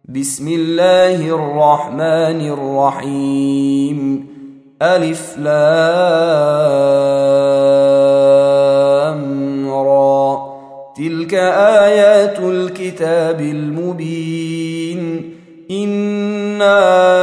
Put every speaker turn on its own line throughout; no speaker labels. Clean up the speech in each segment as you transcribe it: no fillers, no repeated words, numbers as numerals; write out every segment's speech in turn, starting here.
بسم الله الرحمن الرحيم. ألف لام را. تلك آيات الكتاب المبين. إنا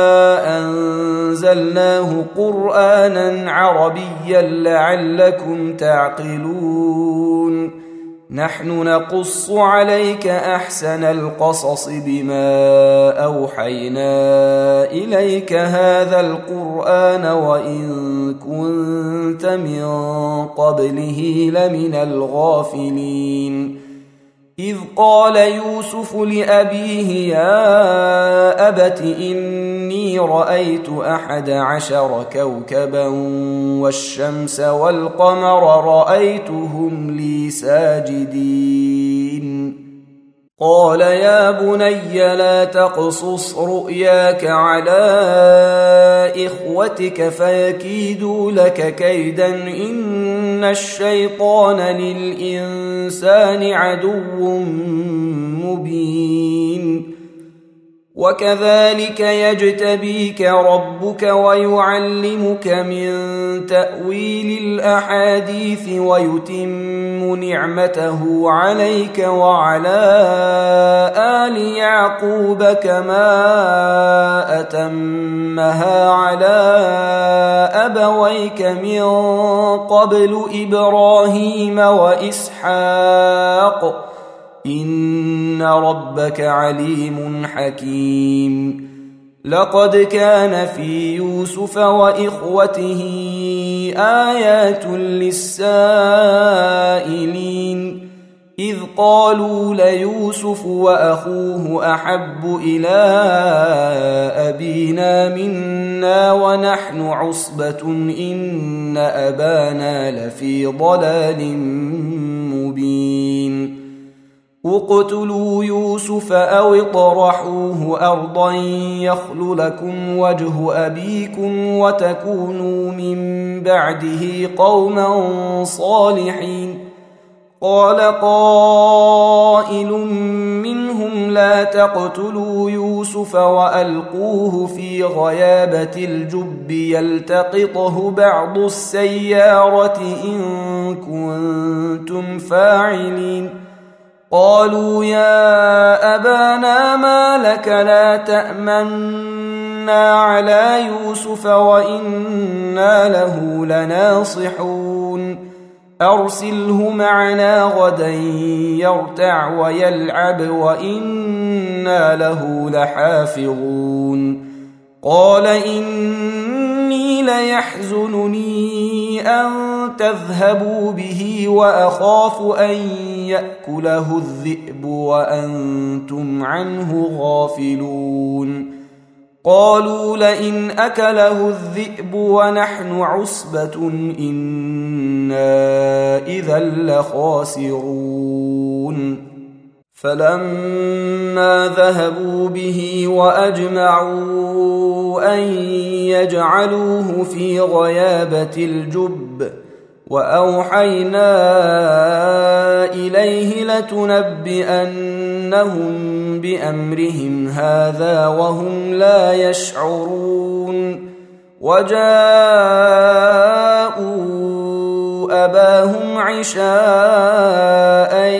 أنزلناه قرآنا عربيا لعلكم تعقلون. نحن نقص عليك أحسن القصص بما أوحينا إليك هذا القرآن وإن كنت من قبله لمن الغافلين. إذ قال يوسف لأبيه يا أبت إني رأيت 11 كوكبا والشمس والقمر رأيتهم لي ساجدين. قال يا بني لا تقصص رؤياك على إخوتك فيكيدوا لك كيدا إن الشيطان للإنسان عدو مبين. وكذلك يجتبيك ربك ويعلمك من تأويل الأحاديث ويتم نعمته عليك وعلى آل يعقوب كما أتمها على أبويك من قبل إبراهيم وإسحاق إن ربك عليم حكيم. لقد كان في يوسف وإخوته آيات للسائلين إذ قالوا ليوسف وأخوه أحب إلى أبينا منا ونحن عصبة إن أبانا لفي ضلال مبين. اقتلوا يوسف أو اطرحوه أرضا يخل لكم وجه أبيكم وتكونوا من بعده قوما صالحين. قال قائل منهم لا تقتلوا يوسف وألقوه في غيابة الجب يلتقطه بعض السيارة إن كنتم فاعلين. قالوا يا أبانا ما لك لا تأمنا على يوسف وإنا له لناصحون. أرسله معنا غدا يرتع ويلعب وإنا له لحافظون. قال إني ليحزنني أن تذهبوا به وأخاف أن يأكله الذئب وأنتم عنه غافلون. قالوا لئن أكله الذئب ونحن عصبة إنا إذا لخاسرون. فلما ذهبوا به وأجمعوا أن يجعلوه في غيابة الجب وأوحينا إليه لتنبئنهم بأمرهم هذا وهم لا يشعرون. وجاءوا أباهم عشاء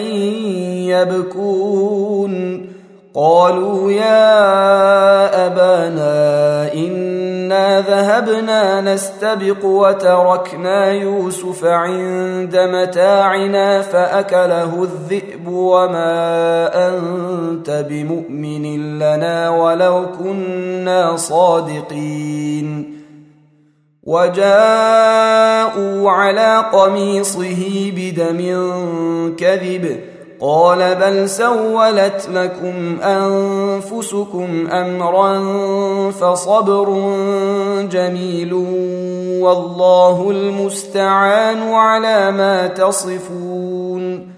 يبكون. قالوا يا أبانا إنا ذهبنا نستبق وتركنا يوسف عند متاعنا فأكله الذئب وما أنت بمؤمن لنا ولو كنا صادقين. وجاءوا على قميصه بدم كذب. قال بل سولت لكم أنفسكم أمرا فصبر جميل والله المستعان على ما تصفون.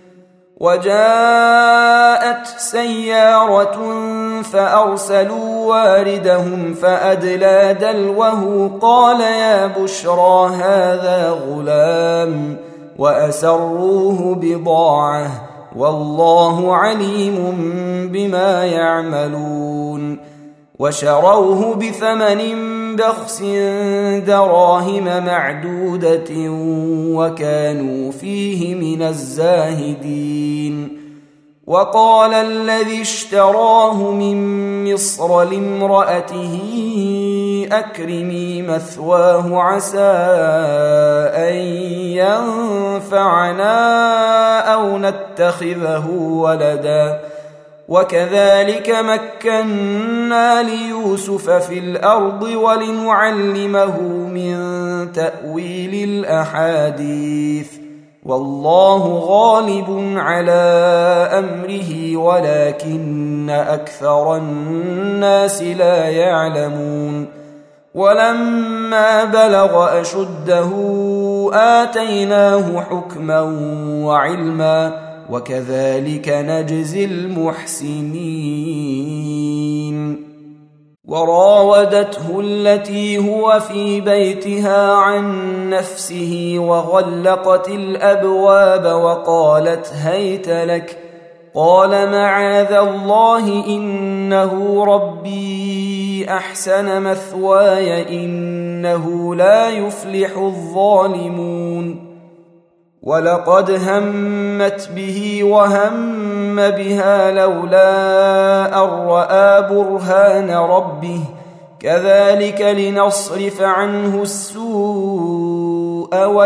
وجاءت سيارة فأرسلوا واردهم فأدلى دلوه قال يا بشرى هذا غلام وأسروه بضاعة والله عليم بما يعملون. يعدلون وشروه بثمن بخس دراهم معدودة وكانوا فيه من الزاهدين. وقال الذي اشتراه من مصر لامرأته أكرمي مثواه عسى أن ينفعنا أو نتخذه ولدا وكذلك مكنا ليوسف في الأرض ولنعلمه من تأويل الأحاديث والله غالب على أمره ولكن أكثر الناس لا يعلمون. ولما بلغ أشده آتيناه حكما وعلما وكذلك نجزي المحسنين. وراودته التي هو في بيتها عن نفسه وغلقت الأبواب وقالت هيت لك قال معاذ الله إنه ربي أحسن مثواي إنه لا يفلح الظالمون. ولقد همت به وهم بها لولا أن رأى برهان ربه كذلك لنصرف عنه السوء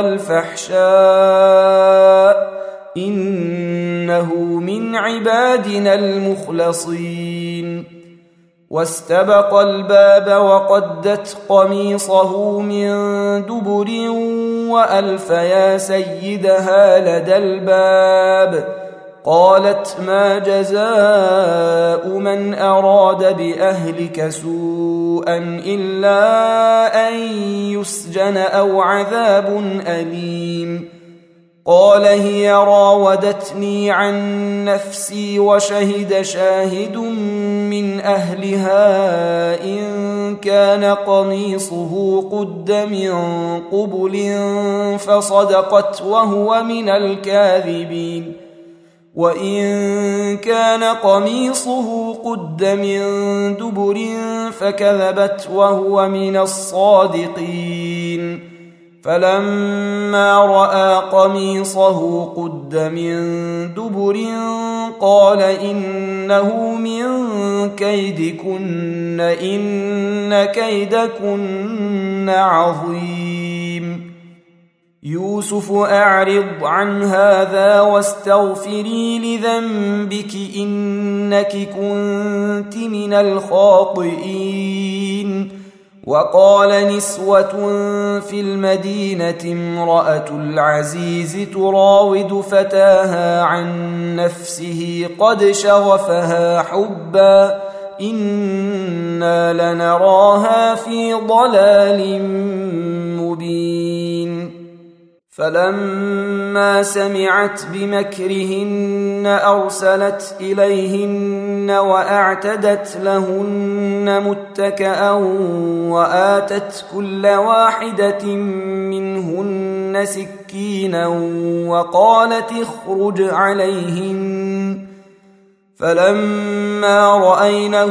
والفحشاء إنه من عبادنا المخلصين. واستبق الباب وقدت قميصه من دبر وألف يا سيدها لدى الباب قالت ما جزاء من أراد بأهلك سوءا إلا أن يسجن أو عذاب أليم. قال هي راودتني عن نفسي وشهد شاهد من أهلها إن كان قميصه قد من قبل فصدقت وهو من الكاذبين وإن كان قميصه قد من دبر فكذبت وهو من الصادقين. فلما رأى قميصه قد من دبر قال إنه من كيدكن إن كيدكن عظيم. يوسف أعرض عن هذا واستغفري لذنبك إنك كنت من الخاطئين. وقال نسوة في المدينة امرأة العزيز تراود فتاها عن نفسه قد شغفها حبا إنا لنراها في ضلال مبين. فلما سمعت بمكرهن أرسلت إليهن وأعتدت لهن متكأ وآتت كل واحدة منهن سكينا وقالت اخرج عليهن. فلما رأينه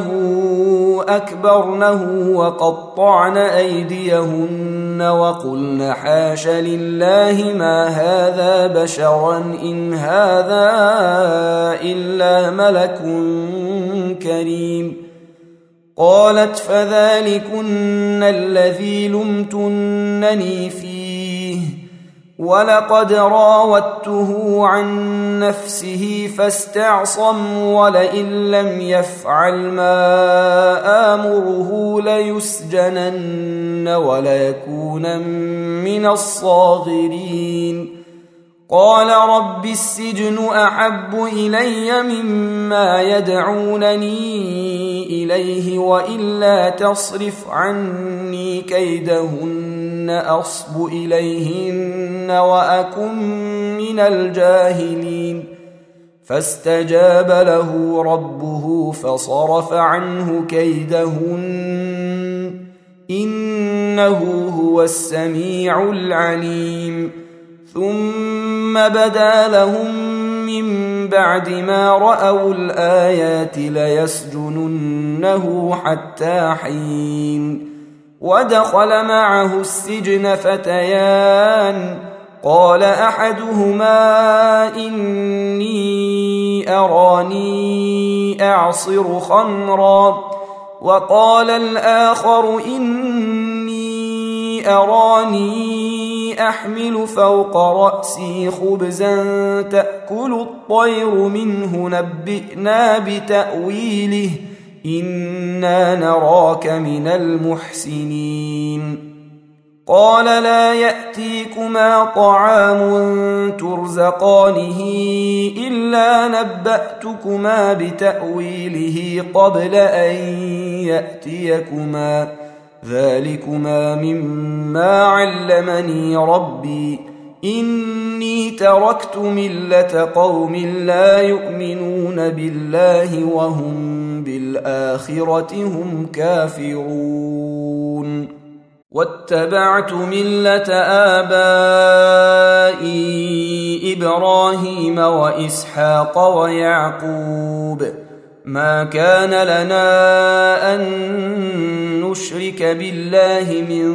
أكبرنه وقطعن أيديهن وقلن حاش لله ما هذا بشرا إن هذا إلا ملك كريم. قالت فذلكن الذي لمتنني فيه ولقد راودته عن نفسه فاستعصم ولئن لم يفعل ما آمره ليسجنن وليكون من الصاغرين. قال رب السجن أحب إلي مما يدعونني إليه وإلا تصرف عني كيدهن أصب إليهن وأكن من الجاهلين. فاستجاب له ربه فصرف عنه كيدهن إنه هو السميع العليم. ثم بدا لهم من بعد ما رأوا الآيات ليسجننه حتى حين. ودخل معه السجن فتيان، قال أحدهما إني أراني أعصر خمرا، وقال الآخر إني أراني أحمل فوق رأسي خبزا تأكل الطير منه نبئنا بتأويله إنا نراك من المحسنين. قال لا يأتيكما طعام ترزقانه إلا نبأتكما بتأويله قبل أن يأتيكما، ذلكما مما علمني ربي إني تركت ملة قوم لا يؤمنون بالله وهم بالآخرة هم كافرون. واتبعت ملة آبائي إبراهيم وإسحاق ويعقوب، ما كان لنا أن نشرك بالله من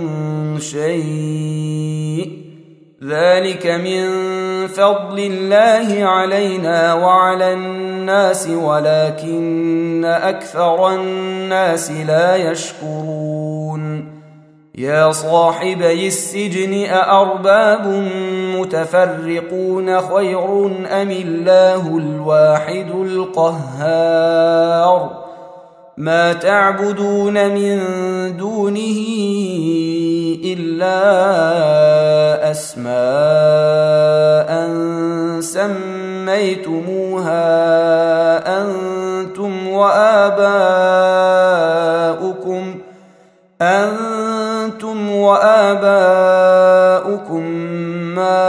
شيء، ذلك من فضل الله علينا وعلى الناس ولكن أكثر الناس لا يشكرون. يا صاحبي السجن أأرباب متفرقون خير أم الله الواحد القهار؟ ما تعبدون من دونه إلا أسماء سميتموها أنتم وآباؤكم ما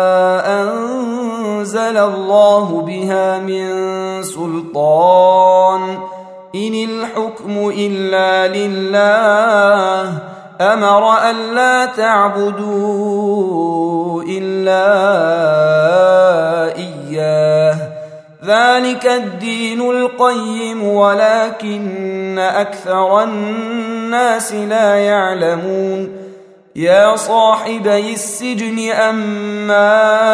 أنزل الله بها من سلطان، إن الحكم إلا لله أمر ألا تعبدوا إلا إياه، ذلك الدين القيم ولكن أكثر الناس لا يعلمون. يا صاحبي السجن أما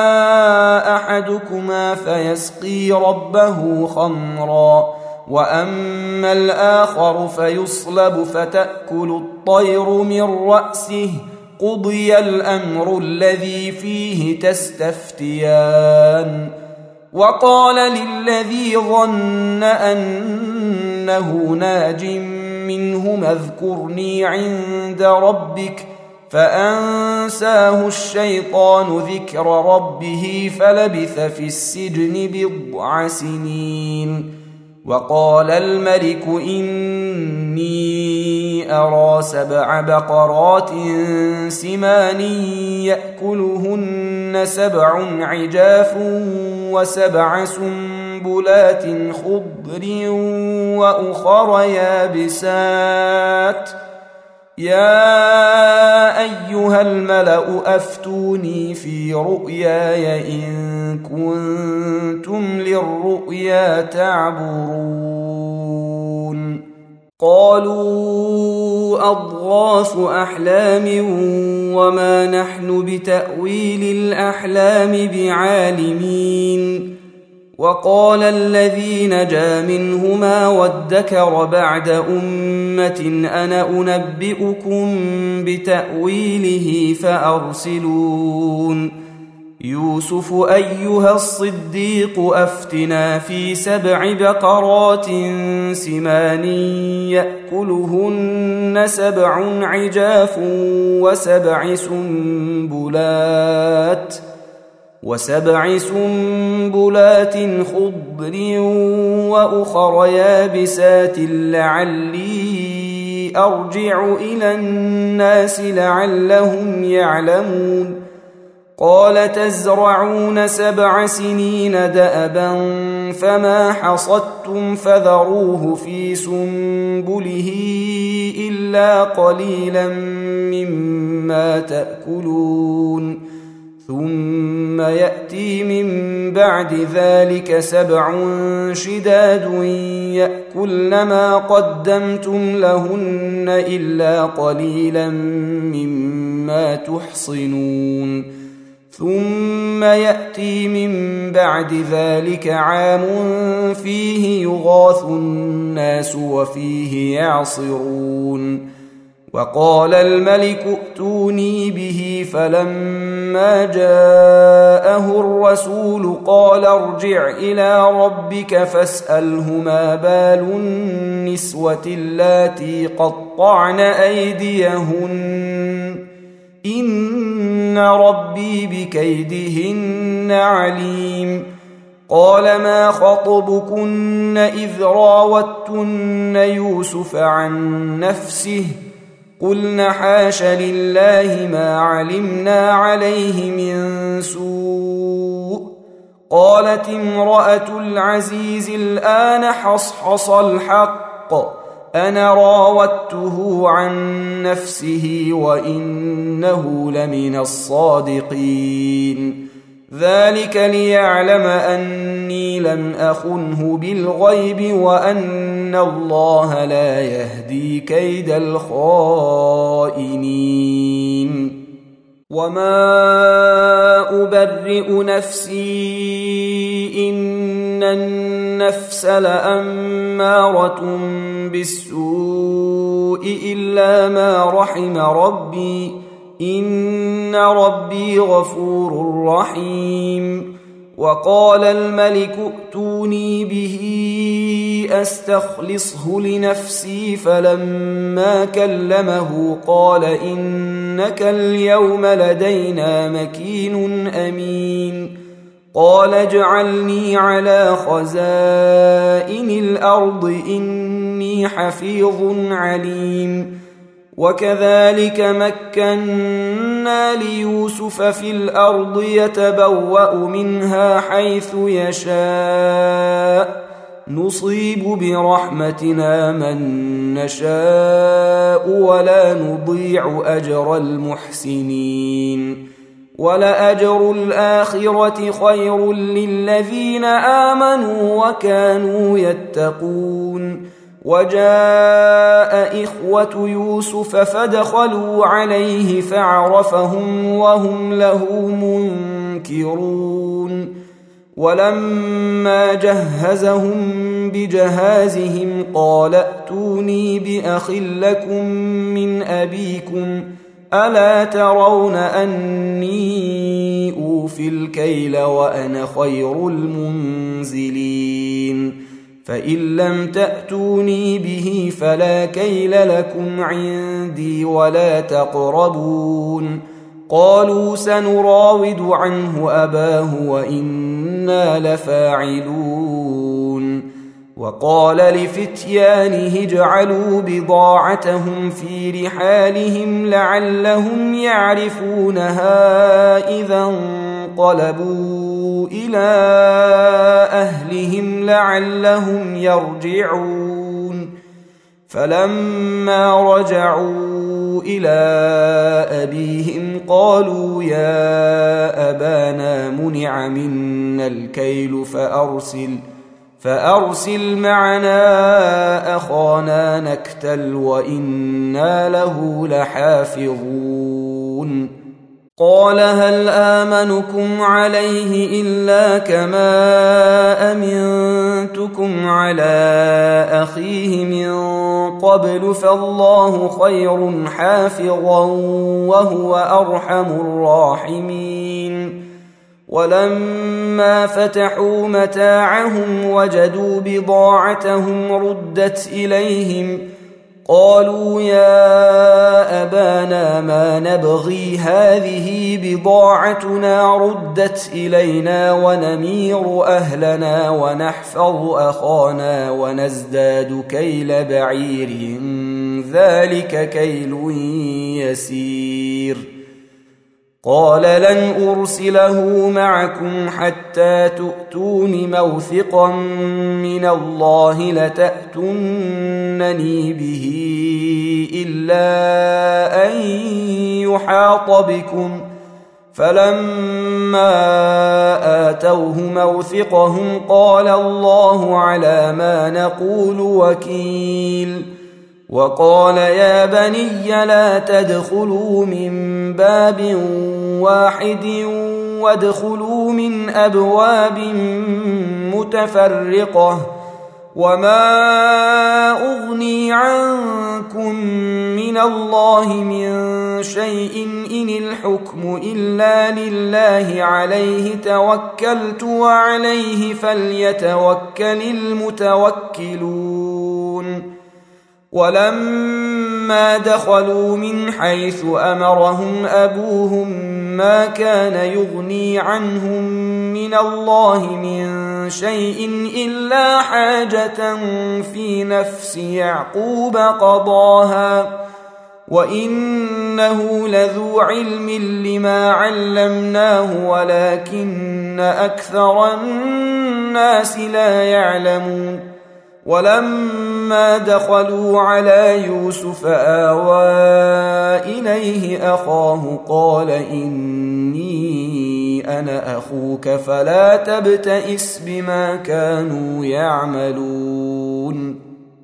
أحدكما فيسقي ربه خمرا، وأما الآخر فيصلب فتأكل الطير من رأسه، قضي الأمر الذي فيه تستفتيان. وقال للذي ظن أنه ناج منهما اذكرني عند ربك، فأنساه الشيطان ذكر ربه فلبث في السجن بضع سنين. وقال الملك إني أرى 7 بقرات سمان يأكلهن 7 عجاف و7 سنبلات خضر وأخر يابسات، يا أيها الملأ أفتوني في رؤياي إن كنتم للرؤيا تعبرون. قالوا أضغاث أحلام وما نحن بتأويل الأحلام بعالمين. وقال الذي نجا منهما وادكر بعد أمة أنا أنبئكم بتأويله فأرسلون. يوسف أيها الصديق أفتنا في 7 بقرات سمان يأكلهن 7 عجاف و7 سنبلات خضر وأخر يابسات لعلي أرجع إلى الناس لعلهم يعلمون. قال تزرعون 7 سنين دأبا فما حصدتم فذروه في سنبله إلا قليلا مما تأكلون ثم يأتي من بعد ذلك 7 شداد يأكلن ما قدمتم لهن إلا قليلا مما تحصنون ثم يأتي من بعد ذلك عام فيه يغاث الناس وفيه يعصرون وقال الملك ائتوني به فلما جاءه الرسول قال ارجع إلى ربك فاسأله ما بال النسوة اللاتي قطعن أيديهن إن ربي بكيدهن عليم قال ما خطبكن إذ راوتن يوسف عن نفسه قلنا حاش لله ما علمنا عليه من سوء قالت امرأة العزيز الآن حصحص الحق أنا راودته عن نفسه وإنه لمن الصادقين ذلك ليعلم أني لم أخنه بالغيب وأن الله لا يهدي كيد الخائنين وما أبرئ نفسي إن النفس لأمارة بالسوء إلا ما رحم ربي إن ربي غفور رحيم وقال الملك ائتوني به أستخلصه لنفسي فلما كلمه قال إنك اليوم لدينا مكين أمين قال اجعلني على خزائن الأرض إني حفيظ عليم وكذلك مكنا ليوسف في الأرض يتبوأ منها حيث يشاء نصيب برحمتنا من نشاء ولا نضيع أجر المحسنين ولأجر الآخرة خير للذين آمنوا وكانوا يتقون وجاء إخوة يوسف فدخلوا عليه فعرفهم وهم له منكرون ولما جهزهم بجهازهم قال ائتوني بأخ لكم من أبيكم ألا ترون أني أوفي الكيل وأنا خير المنزلين فإن لم تأتوني به فلا كيل لكم عندي ولا تقربون قالوا سنراود عنه أباه وإنا لفاعلون وقال لفتيانه اجعلوا بضاعتهم في رحالهم لعلهم يعرفونها إذا انقلبوا إلى أهلهم لعلهم يرجعون فلما رجعوا إلى أبيهم قالوا يا أبانا منع منا الكيل فأرسل معنا أخانا نكتل وإنا له لحافظون قال هل آمنكم عليه إلا كما أمنتكم على أخيه من قبل فالله خير حافظا وهو أرحم الراحمين ولما فتحوا متاعهم وجدوا بضاعتهم ردت إليهم قالوا يا أبانا ما نبغي هذه بضاعتنا ردت إلينا ونمير أهلنا ونحفظ أخانا ونزداد كيل بعير ذلك كيل يسير قال لن أرسله معكم حتى تؤتون موثقا من الله لتأتونني به إلا أن يحاط بكم فلما آتوه موثقهم قال الله على ما نقول وكيل. وقال يا بني لا تدخلوا من باب واحد وادخلوا من أبواب متفرقة وما أغني عنكم من الله من شيء إن الحكم إلا لله عليه توكلت وعليه فليتوكل المتوكلون. ولما دخلوا من حيث أمرهم أبوهم ما كان يغني عنهم من الله من شيء إلا حاجة في نفس يعقوب قضاها وإنه لذو علم لما علمناه ولكن أكثر الناس لا يعلمون. ولما دخلوا على يوسف آوى إليه أخاه قال إني أنا أخوك فلا تبتئس بما كانوا يعملون.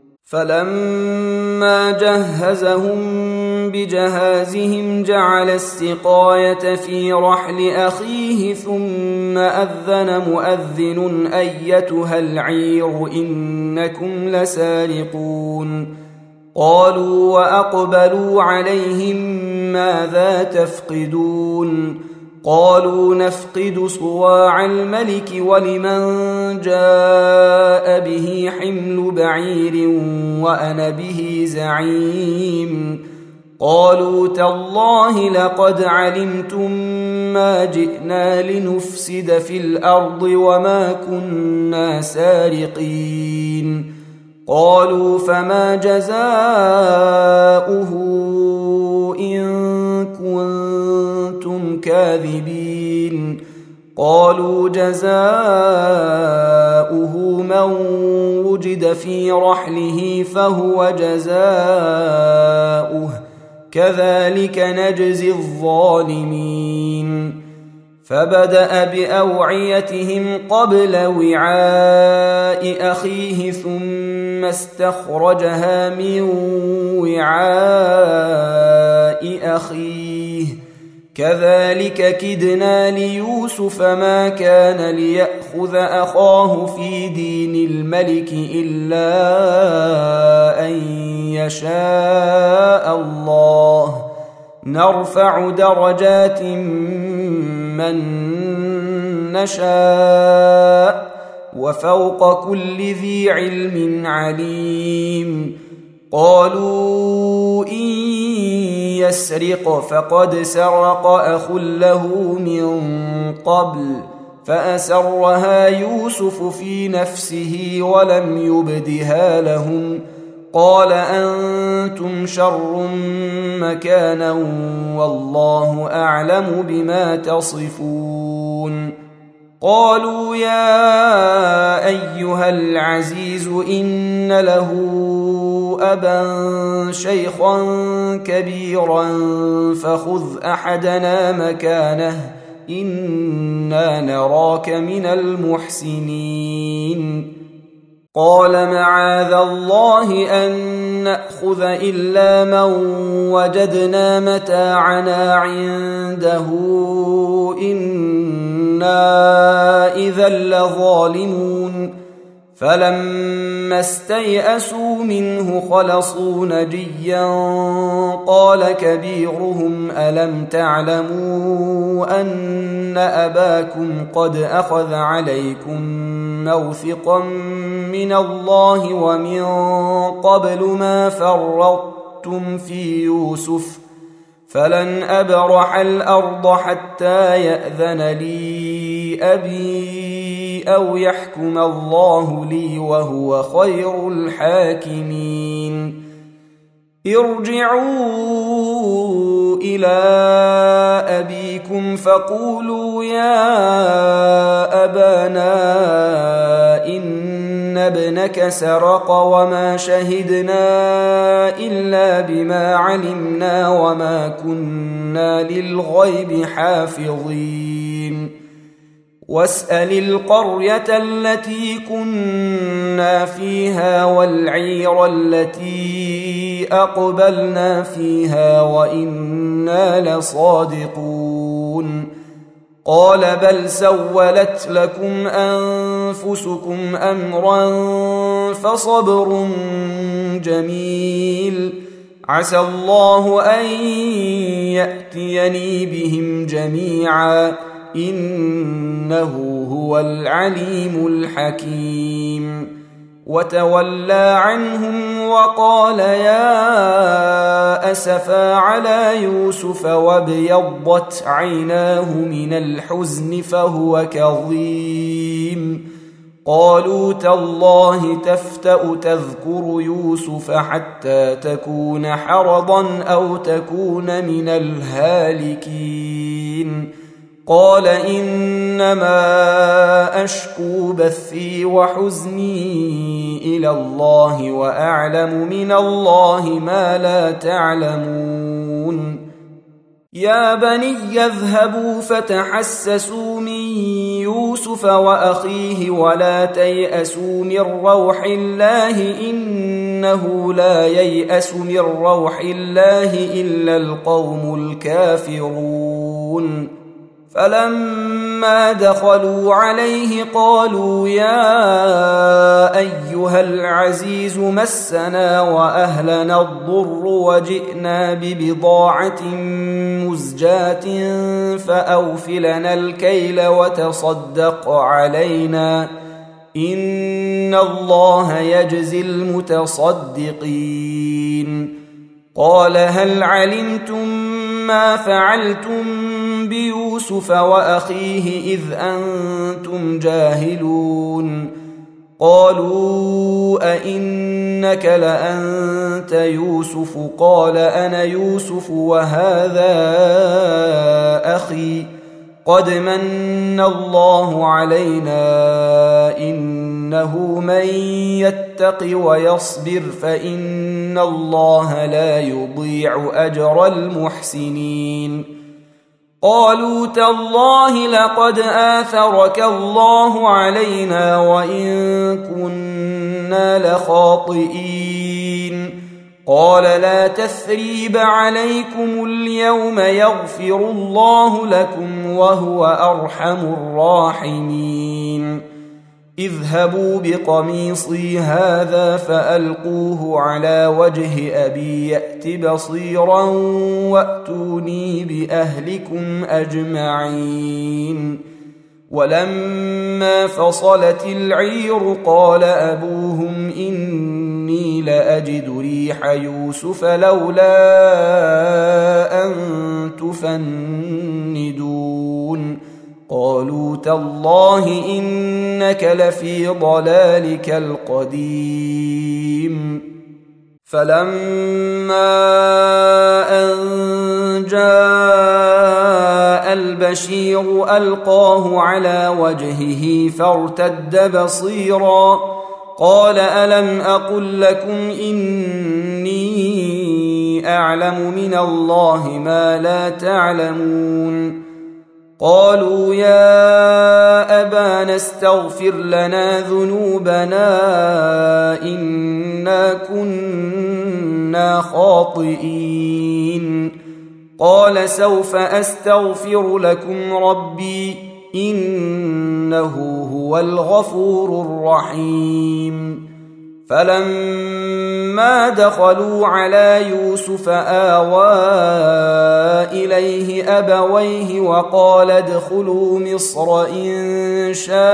فلما جهزهم بجهازهم جعل السقاية في رحل أخيه ثم أذن مؤذن أيتها العير إنكم لسارقون. قالوا وأقبلوا عليهم ماذا تفقدون؟ قالوا نفقد صواع الملك ولمن جاء به حمل بعير وأنا به زعيم. قالوا تالله لقد علمتم ما جئنا لنفسد في الأرض وما كنا سارقين. قالوا فما جزاؤه إن كنتم كاذبين؟ قالوا جزاؤه من وجد في رحله فهو جزاؤه كذلك نجزي الظالمين. فبدأ بأوعيتهم قبل وعاء أخيه ثم استخرجها من وعاء أخيه كذلك كدنا ليوسف ما كان ليأخذ أخاه في دين الملك إلا أن يشاء الله نرفع درجات من نشاء وفوق كل ذي علم عليم. قالوا إن يسرق فقد سرق أخ له من قبل فأسرها يوسف في نفسه ولم يبدها لهم. قال أنتم شر مكانا والله أعلم بما تصفون. قالوا يا أيها العزيز إن له أبا شيخا كبيرا فخذ أحدنا مكانه إنا نراك من المحسنين. قال معاذ الله أن نأخذ إلا من وجدنا متاعنا عنده إنا إذا لظالمون. فلما استيئسوا منه خلصوا نجيا قال كبيرهم ألم تعلموا أن أباكم قد أخذ عليكم موثقا من الله ومن قبل ما فرطتم في يوسف فلن أبرح الأرض حتى يأذن لي أبي أو يحكم الله لي وهو خير الحاكمين. ارجعوا إلى أبيكم فقولوا يا أبانا إن إن ابنك سرق وما شهدنا إلا بما علمنا وما كنا للغيب حافظين واسأل القرية التي كنا فيها والعير التي أقبلنا فيها وإنا لصادقون قال بل سولت لكم أنفسكم أمرا فصبر جميل عسى الله أن يأتيني بهم جميعا إنه هو العليم الحكيم وتولى عنهم وقال يا أسفا على يوسف وابيضت عيناه من الحزن فهو كظيم قالوا تالله تفتأ تذكر يوسف حتى تكون حرضا أو تكون من الهالكين قال إنما أشكو بثي وحزني إلى الله وأعلم من الله ما لا تعلمون يا بني اذهبوا فتحسسوا من يوسف وأخيه ولا تيأسوا من روح الله إنه لا ييأس من روح الله إلا القوم الكافرون فلما دخلوا عليه قالوا يا أيها العزيز مسنا وأهلنا الضر وجئنا ببضاعة مزجاة فأوفلنا الكيل وتصدق علينا إن الله يجزي المتصدقين قال هل علمتم ما فعلتم بيوسف وأخيه إذ أنتم جاهلون قالوا أئنك لأنت يوسف قال أنا يوسف وهذا أخي قد من الله علينا إنه من يتق ويصبر فإن الله لا يضيع أجر المحسنين قالوا تالله لقد آثرك الله علينا وإن كنا لخاطئين قال لا تثريب عليكم اليوم يغفر الله لكم وهو أرحم الراحمين اذهبوا بقميصي هذا فألقوه على وجه أبي يأت بصيرا وأتوني بأهلكم أجمعين ولما فصلت العير قال أبوهم إني لأجد ريح يوسف لولا أن تفندون قالوا تالله إنك لفي ضلالك القديم فلما أن جاء البشير ألقاه على وجهه فارتد بصيرا قال ألم أقل لكم إني أعلم من الله ما لا تعلمون قالوا يا أبانا استغفر لنا ذنوبنا إنا كنا خاطئين قال سوف أستغفر لكم ربي إنه هو الغفور الرحيم فلما دخلوا على يوسف آوى إليه أبويه وقال ادخلوا مصر إن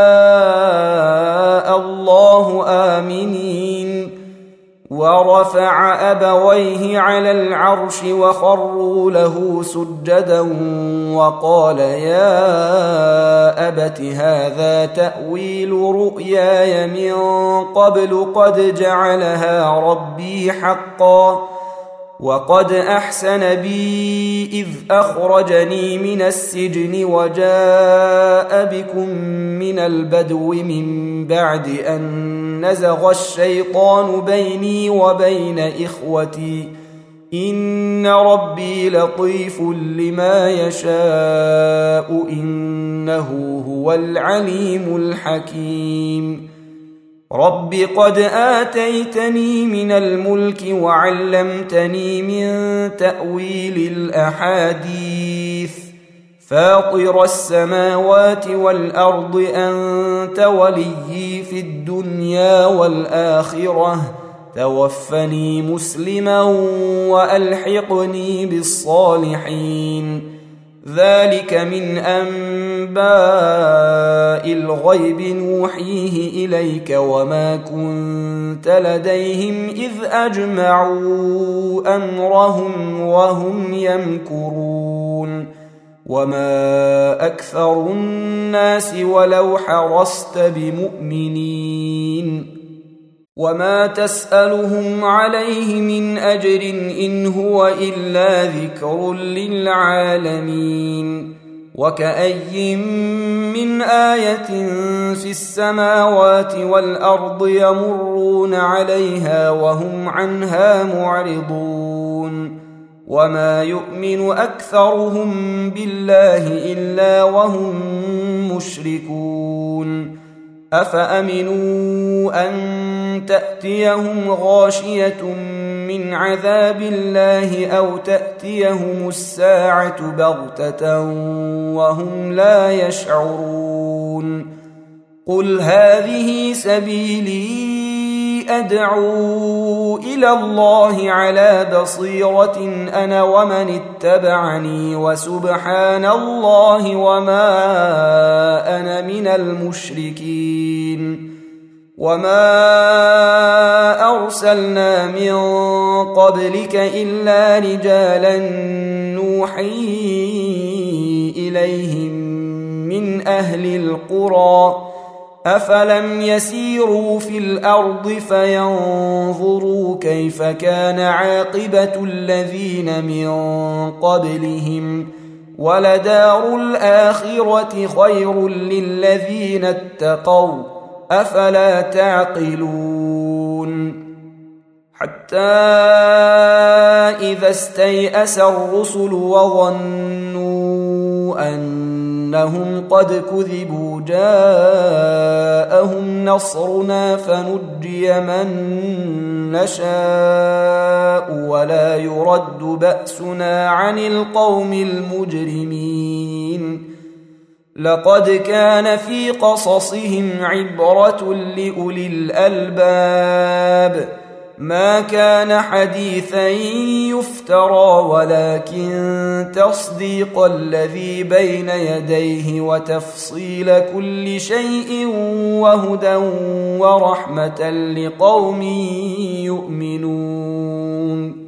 شاء الله آمنين ورفع أبويه على العرش وخروا له سجدا وقال يا أبت هذا تأويل رؤياي من قبل قد جعلها ربي حقا وقد أحسن بي إذ أخرجني من السجن وجاء بكم من البدو من بعد أن نزغ الشيطان بيني وبين إخوتي إن ربي لطيف لما يشاء إنه هو العليم الحكيم رب قد آتيتني من الملك وعلمتني من تأويل الأحاديث فاطر السماوات والأرض أنت وليي في الدنيا والآخرة توفني مسلما وألحقني بالصالحين ذلك من أنباء الغيب نوحيه إليك وما كنت لديهم إذ أجمعوا أمرهم وهم يمكرون وما أكثر الناس ولو حرصت بمؤمنين وما تسألهم عليه من أجر إن هو إلا ذكر للعالمين وكأي من آية في السماوات والأرض يمرون عليها وهم عنها معرضون وما يؤمن أكثرهم بالله إلا وهم مشركون أفأمنوا أن تأتيهم غاشية من عذاب الله أو تأتيهم الساعة بغتة وهم لا يشعرون قل هذه سبيلي أدعو إلى الله على بصيرة أنا ومن اتبعني وسبحان الله وما أنا من المشركين وما أرسلنا من قبلك إلا رجالا نوحي إليهم من أهل القرى أفلم يسيروا في الأرض فينظروا كيف كان عاقبة الذين من قبلهم ولدار الآخرة خير للذين اتقوا أفلا تعقلون حتى إذا استيأس الرسل وظنوا أنهم قد كذبوا جاءهم نصرنا فنجي من نشاء ولا يرد بأسنا عن القوم المجرمين لقد كان في قصصهم عبرة لأولي الألباب ما كان حديثا يفترى ولكن تصديق الذي بين يديه وتفصيل كل شيء وهدى ورحمة لقوم يؤمنون